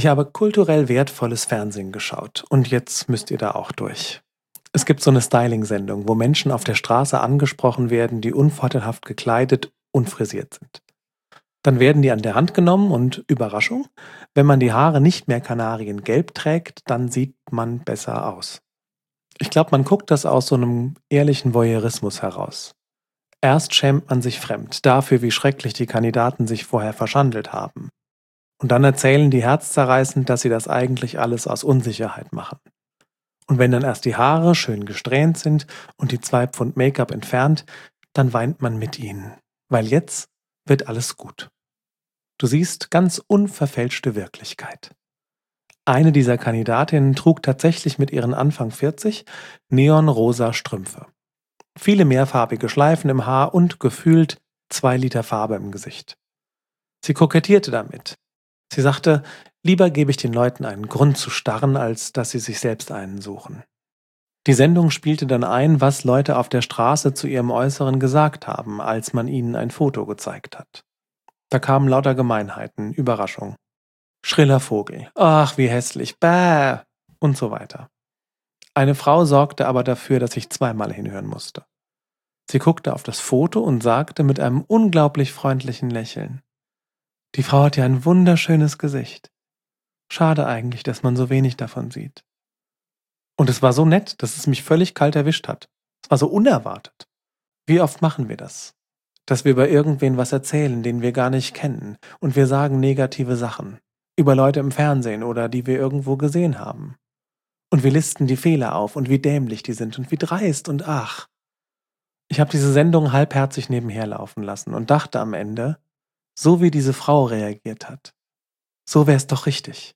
Ich habe kulturell wertvolles Fernsehen geschaut und jetzt müsst ihr da auch durch. Es gibt so eine Styling-Sendung, wo Menschen auf der Straße angesprochen werden, die unvorteilhaft gekleidet und frisiert sind. Dann werden die an der Hand genommen und Überraschung, wenn man die Haare nicht mehr kanariengelb trägt, dann sieht man besser aus. Ich glaube, man guckt das aus so einem ehrlichen Voyeurismus heraus. Erst schämt man sich fremd dafür, wie schrecklich die Kandidaten sich vorher verschandelt haben. Und dann erzählen die herzzerreißend, dass sie das eigentlich alles aus Unsicherheit machen. Und wenn dann erst die Haare schön gesträhnt sind und die 2 Pfund Make-up entfernt, dann weint man mit ihnen. Weil jetzt wird alles gut. Du siehst ganz unverfälschte Wirklichkeit. Eine dieser Kandidatinnen trug tatsächlich mit ihren Anfang 40 neonrosa Strümpfe. Viele mehrfarbige Schleifen im Haar und gefühlt 2 Liter Farbe im Gesicht. Sie kokettierte damit. Sie sagte, lieber gebe ich den Leuten einen Grund zu starren, als dass sie sich selbst einen suchen. Die Sendung spielte dann ein, was Leute auf der Straße zu ihrem Äußeren gesagt haben, als man ihnen ein Foto gezeigt hat. Da kamen lauter Gemeinheiten, Überraschung. Schriller Vogel, ach wie hässlich, bäh und so weiter. Eine Frau sorgte aber dafür, dass ich zweimal hinhören musste. Sie guckte auf das Foto und sagte mit einem unglaublich freundlichen Lächeln: Die Frau hat ja ein wunderschönes Gesicht. Schade eigentlich, dass man so wenig davon sieht. Und es war so nett, dass es mich völlig kalt erwischt hat. Es war so unerwartet. Wie oft machen wir das? Dass wir über irgendwen was erzählen, den wir gar nicht kennen, und wir sagen negative Sachen. Über Leute im Fernsehen oder die wir irgendwo gesehen haben. Und wir listen die Fehler auf und wie dämlich die sind und wie dreist und ach. Ich habe diese Sendung halbherzig nebenher laufen lassen und dachte am Ende, so wie diese Frau reagiert hat, so wär's doch richtig.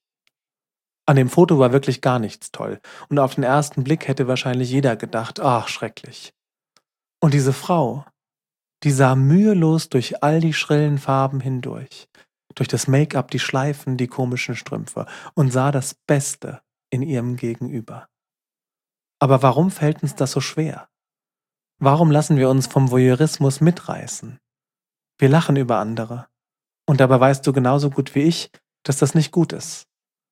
An dem Foto war wirklich gar nichts toll und auf den ersten Blick hätte wahrscheinlich jeder gedacht, ach, schrecklich. Und diese Frau, die sah mühelos durch all die schrillen Farben hindurch, durch das Make-up, die Schleifen, die komischen Strümpfe und sah das Beste in ihrem Gegenüber. Aber warum fällt uns das so schwer? Warum lassen wir uns vom Voyeurismus mitreißen? Wir lachen über andere. Und dabei weißt du genauso gut wie ich, dass das nicht gut ist.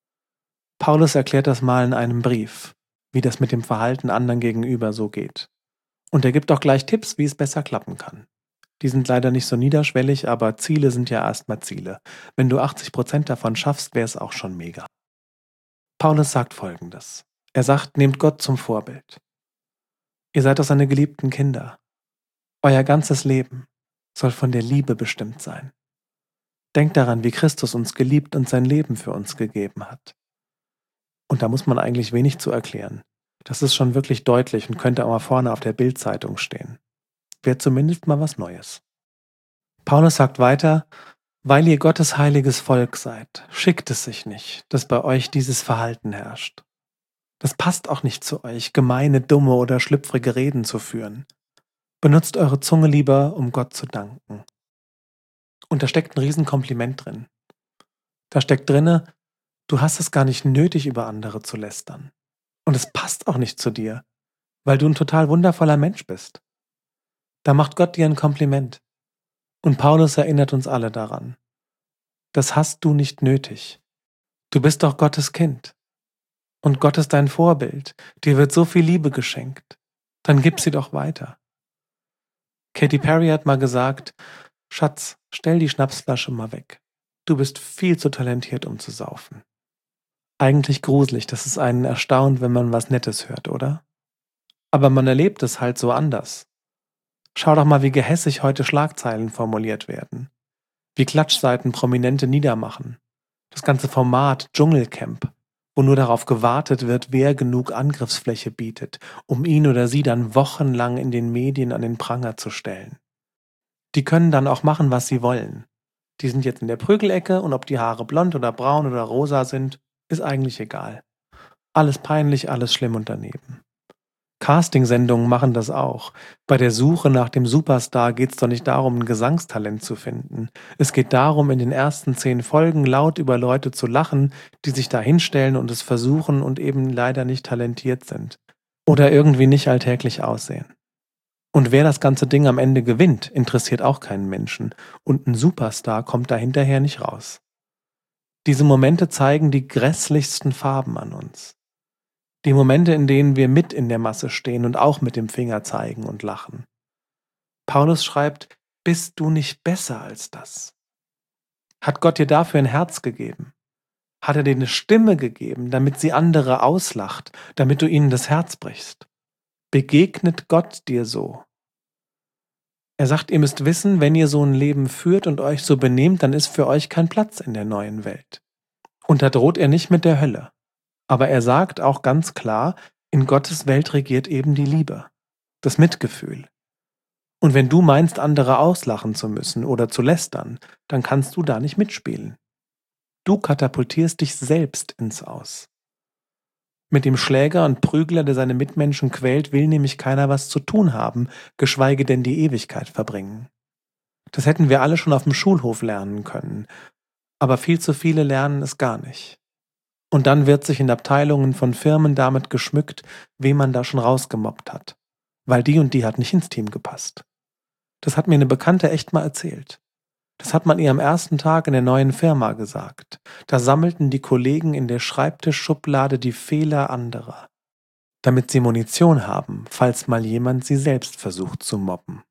Paulus erklärt das mal in einem Brief, wie das mit dem Verhalten anderen gegenüber so geht. Und er gibt auch gleich Tipps, wie es besser klappen kann. Die sind leider nicht so niederschwellig, aber Ziele sind ja erstmal Ziele. Wenn du 80% davon schaffst, wäre es auch schon mega. Paulus sagt Folgendes. Er sagt, nehmt Gott zum Vorbild. Ihr seid doch seine geliebten Kinder. Euer ganzes Leben soll von der Liebe bestimmt sein. Denkt daran, wie Christus uns geliebt und sein Leben für uns gegeben hat. Und da muss man eigentlich wenig zu erklären. Das ist schon wirklich deutlich und könnte auch mal vorne auf der Bild-Zeitung stehen. Wäre zumindest mal was Neues. Paulus sagt weiter, weil ihr Gottes heiliges Volk seid, schickt es sich nicht, dass bei euch dieses Verhalten herrscht. Das passt auch nicht zu euch, gemeine, dumme oder schlüpfrige Reden zu führen. Benutzt eure Zunge lieber, um Gott zu danken. Und da steckt ein Riesenkompliment drin. Da steckt drinne, du hast es gar nicht nötig, über andere zu lästern. Und es passt auch nicht zu dir, weil du ein total wundervoller Mensch bist. Da macht Gott dir ein Kompliment. Und Paulus erinnert uns alle daran. Das hast du nicht nötig. Du bist doch Gottes Kind. Und Gott ist dein Vorbild. Dir wird so viel Liebe geschenkt. Dann gib sie doch weiter. Katy Perry hat mal gesagt, Schatz, stell die Schnapsflasche mal weg. Du bist viel zu talentiert, um zu saufen. Eigentlich gruselig, dass es einen erstaunt, wenn man was Nettes hört, oder? Aber man erlebt es halt so anders. Schau doch mal, wie gehässig heute Schlagzeilen formuliert werden. Wie Klatschseiten Prominente niedermachen. Das ganze Format Dschungelcamp, wo nur darauf gewartet wird, wer genug Angriffsfläche bietet, um ihn oder sie dann wochenlang in den Medien an den Pranger zu stellen. Die können dann auch machen, was sie wollen. Die sind jetzt in der Prügelecke und ob die Haare blond oder braun oder rosa sind, ist eigentlich egal. Alles peinlich, alles schlimm und daneben. Castingsendungen machen das auch. Bei der Suche nach dem Superstar geht es doch nicht darum, ein Gesangstalent zu finden. Es geht darum, in den ersten 10 Folgen laut über Leute zu lachen, die sich da hinstellen und es versuchen und eben leider nicht talentiert sind. Oder irgendwie nicht alltäglich aussehen. Und wer das ganze Ding am Ende gewinnt, interessiert auch keinen Menschen. Und ein Superstar kommt da hinterher nicht raus. Diese Momente zeigen die grässlichsten Farben an uns. Die Momente, in denen wir mit in der Masse stehen und auch mit dem Finger zeigen und lachen. Paulus schreibt, bist du nicht besser als das? Hat Gott dir dafür ein Herz gegeben? Hat er dir eine Stimme gegeben, damit sie andere auslacht, damit du ihnen das Herz brichst? Begegnet Gott dir so? Er sagt, ihr müsst wissen, wenn ihr so ein Leben führt und euch so benehmt, dann ist für euch kein Platz in der neuen Welt. Und da droht er nicht mit der Hölle. Aber er sagt auch ganz klar, in Gottes Welt regiert eben die Liebe, das Mitgefühl. Und wenn du meinst, andere auslachen zu müssen oder zu lästern, dann kannst du da nicht mitspielen. Du katapultierst dich selbst ins Aus. Mit dem Schläger und Prügler, der seine Mitmenschen quält, will nämlich keiner was zu tun haben, geschweige denn die Ewigkeit verbringen. Das hätten wir alle schon auf dem Schulhof lernen können, aber viel zu viele lernen es gar nicht. Und dann wird sich in Abteilungen von Firmen damit geschmückt, wen man da schon rausgemobbt hat, weil die und die hat nicht ins Team gepasst. Das hat mir eine Bekannte echt mal erzählt. Das hat man ihr am ersten Tag in der neuen Firma gesagt. Da sammelten die Kollegen in der Schreibtischschublade die Fehler anderer, damit sie Munition haben, falls mal jemand sie selbst versucht zu mobben.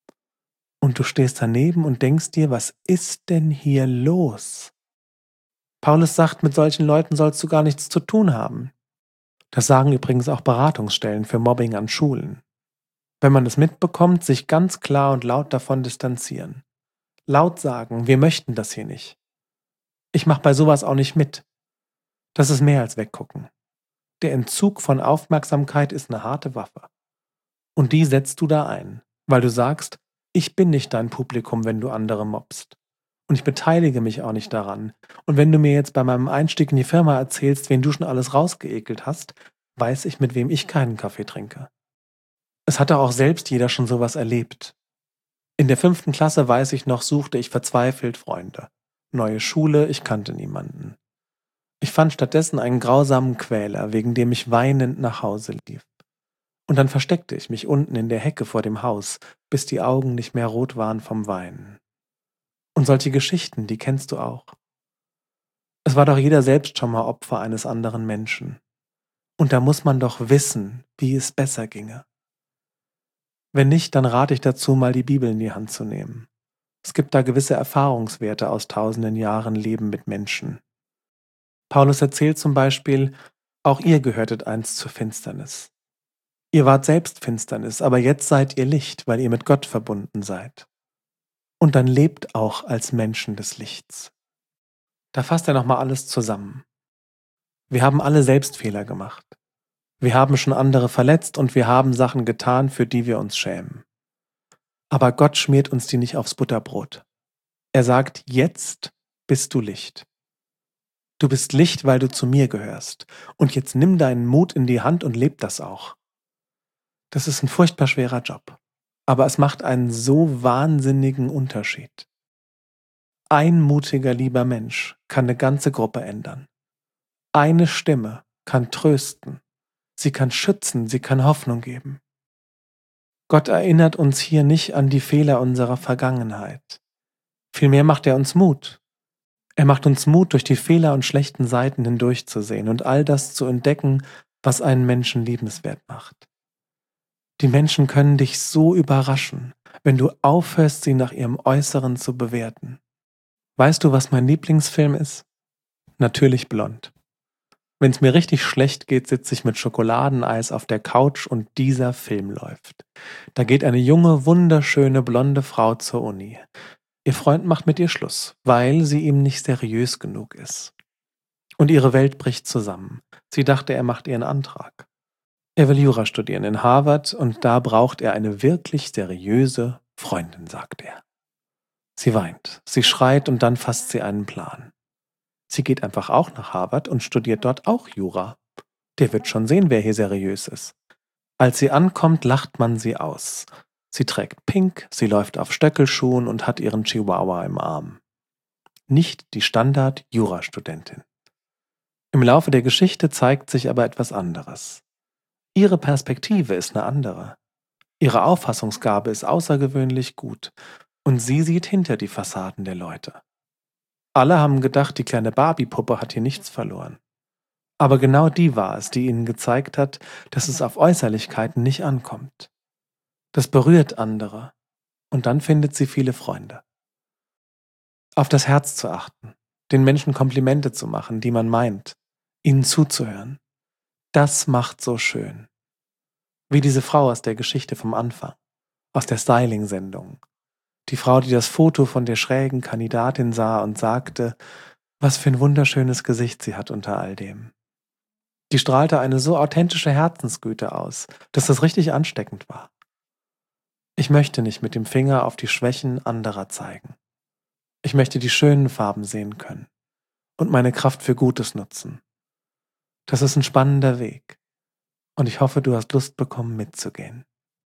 Und du stehst daneben und denkst dir, was ist denn hier los? Paulus sagt, mit solchen Leuten sollst du gar nichts zu tun haben. Das sagen übrigens auch Beratungsstellen für Mobbing an Schulen. Wenn man es mitbekommt, sich ganz klar und laut davon distanzieren. Laut sagen, wir möchten das hier nicht. Ich mache bei sowas auch nicht mit. Das ist mehr als weggucken. Der Entzug von Aufmerksamkeit ist eine harte Waffe. Und die setzt du da ein, weil du sagst, ich bin nicht dein Publikum, wenn du andere mobbst. Und ich beteilige mich auch nicht daran. Und wenn du mir jetzt bei meinem Einstieg in die Firma erzählst, wen du schon alles rausgeekelt hast, weiß ich, mit wem ich keinen Kaffee trinke. Es hatte auch selbst jeder schon sowas erlebt. In der 5. Klasse, weiß ich noch, suchte ich verzweifelt Freunde. Neue Schule, ich kannte niemanden. Ich fand stattdessen einen grausamen Quäler, wegen dem ich weinend nach Hause lief. Und dann versteckte ich mich unten in der Hecke vor dem Haus, bis die Augen nicht mehr rot waren vom Weinen. Und solche Geschichten, die kennst du auch. Es war doch jeder selbst schon mal Opfer eines anderen Menschen. Und da muss man doch wissen, wie es besser ginge. Wenn nicht, dann rate ich dazu, mal die Bibel in die Hand zu nehmen. Es gibt da gewisse Erfahrungswerte aus tausenden Jahren Leben mit Menschen. Paulus erzählt zum Beispiel, auch ihr gehörtet einst zur Finsternis. Ihr wart selbst Finsternis, aber jetzt seid ihr Licht, weil ihr mit Gott verbunden seid. Und dann lebt auch als Menschen des Lichts. Da fasst er nochmal alles zusammen. Wir haben alle Selbstfehler gemacht. Wir haben schon andere verletzt und wir haben Sachen getan, für die wir uns schämen. Aber Gott schmiert uns die nicht aufs Butterbrot. Er sagt, jetzt bist du Licht. Du bist Licht, weil du zu mir gehörst. Und jetzt nimm deinen Mut in die Hand und leb das auch. Das ist ein furchtbar schwerer Job. Aber es macht einen so wahnsinnigen Unterschied. Ein mutiger, lieber Mensch kann eine ganze Gruppe ändern. Eine Stimme kann trösten. Sie kann schützen, sie kann Hoffnung geben. Gott erinnert uns hier nicht an die Fehler unserer Vergangenheit. Vielmehr macht er uns Mut. Er macht uns Mut, durch die Fehler und schlechten Seiten hindurchzusehen und all das zu entdecken, was einen Menschen liebenswert macht. Die Menschen können dich so überraschen, wenn du aufhörst, sie nach ihrem Äußeren zu bewerten. Weißt du, was mein Lieblingsfilm ist? Natürlich Blond. Wenn es mir richtig schlecht geht, sitze ich mit Schokoladeneis auf der Couch und dieser Film läuft. Da geht eine junge, wunderschöne, blonde Frau zur Uni. Ihr Freund macht mit ihr Schluss, weil sie ihm nicht seriös genug ist. Und ihre Welt bricht zusammen. Sie dachte, er macht ihren Antrag. Er will Jura studieren in Harvard und da braucht er eine wirklich seriöse Freundin, sagt er. Sie weint, sie schreit und dann fasst sie einen Plan. Sie geht einfach auch nach Harvard und studiert dort auch Jura. Der wird schon sehen, wer hier seriös ist. Als sie ankommt, lacht man sie aus. Sie trägt Pink, sie läuft auf Stöckelschuhen und hat ihren Chihuahua im Arm. Nicht die Standard-Jurastudentin. Im Laufe der Geschichte zeigt sich aber etwas anderes. Ihre Perspektive ist eine andere. Ihre Auffassungsgabe ist außergewöhnlich gut und sie sieht hinter die Fassaden der Leute. Alle haben gedacht, die kleine Barbie-Puppe hat hier nichts verloren. Aber genau die war es, die ihnen gezeigt hat, dass es auf Äußerlichkeiten nicht ankommt. Das berührt andere und dann findet sie viele Freunde. Auf das Herz zu achten, den Menschen Komplimente zu machen, die man meint, ihnen zuzuhören, das macht so schön. Wie diese Frau aus der Geschichte vom Anfang, aus der Styling-Sendung. Die Frau, die das Foto von der schrägen Kandidatin sah und sagte, was für ein wunderschönes Gesicht sie hat unter all dem. Die strahlte eine so authentische Herzensgüte aus, dass das richtig ansteckend war. Ich möchte nicht mit dem Finger auf die Schwächen anderer zeigen. Ich möchte die schönen Farben sehen können und meine Kraft für Gutes nutzen. Das ist ein spannender Weg und ich hoffe, du hast Lust bekommen mitzugehen.